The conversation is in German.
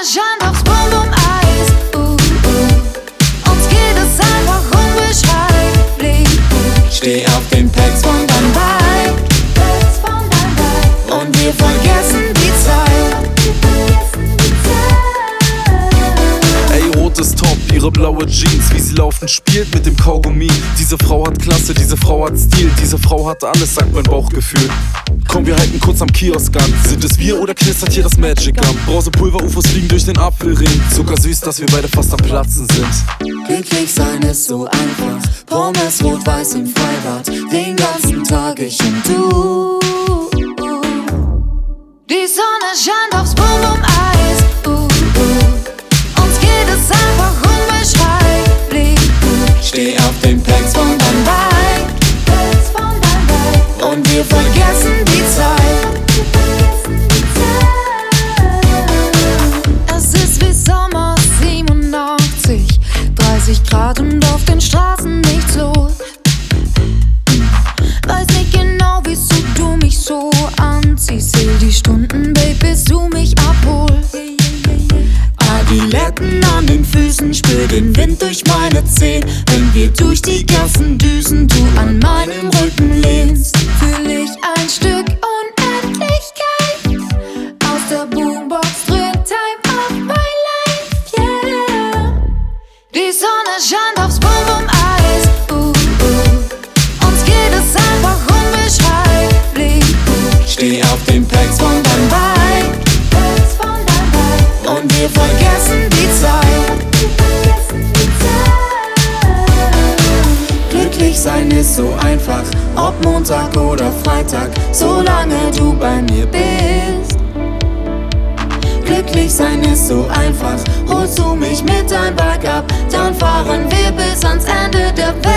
scheint aufs Bum-Bum-Eis. Uns geht es einfach unbeschreiblich. Steh auf den Packs von deinem Bike und wir vergessen die Zeit. Ey, rotes Top, ihre blaue Jeans, wie sie laufend spielt mit dem Kaugummi. Diese Frau hat Klasse, diese Frau hat Stil, diese Frau hat alles, sagt mein Bauchgefühl. Komm, wir halten kurz am Kiosk an. Sind es wir oder knistert hier das Magic an? Brausepulver-UFOs fliegen durch den Apfelring. Zuckersüß, dass wir beide fast am Platzen sind. Glücklich sein ist so einfach. Pommes rot-weiß im Freibad. Den ganzen Tag ich und du. Die Sonne scheint aufs Bum-Bum-Eis. Uns geht es einfach unbeschreiblich. Steh auf den Packs von deinem Bike und wir vergessen die Zeit. Es ist wie Sommer 87, 30 Grad und auf den Straßen nichts los. Weiß nicht genau, wieso du mich so anziehst. Zähl die Stunden, Babe, bis du mich abholst. Adiletten an den Füßen, spür den Wind durch meine Zehen. Wenn wir durch die Gassen düsen, du an meinem Rücken lehnst, Fühl ich ein Stück Unendlichkeit. Aus der Boombox dröhnt Time of my life, yeah. Die Sonne scheint aufs Bum-Bum-Eis. Uns geht es einfach unbeschreiblich. steh auf den Packs von deinem Bike und wir vergessen die Zeit. Glücklich sein ist so einfach, ob Montag oder Freitag, solange du bei mir bist. Glücklich sein ist so einfach, holst du mich mit deinem Bike ab, dann fahren wir bis ans Ende der Welt.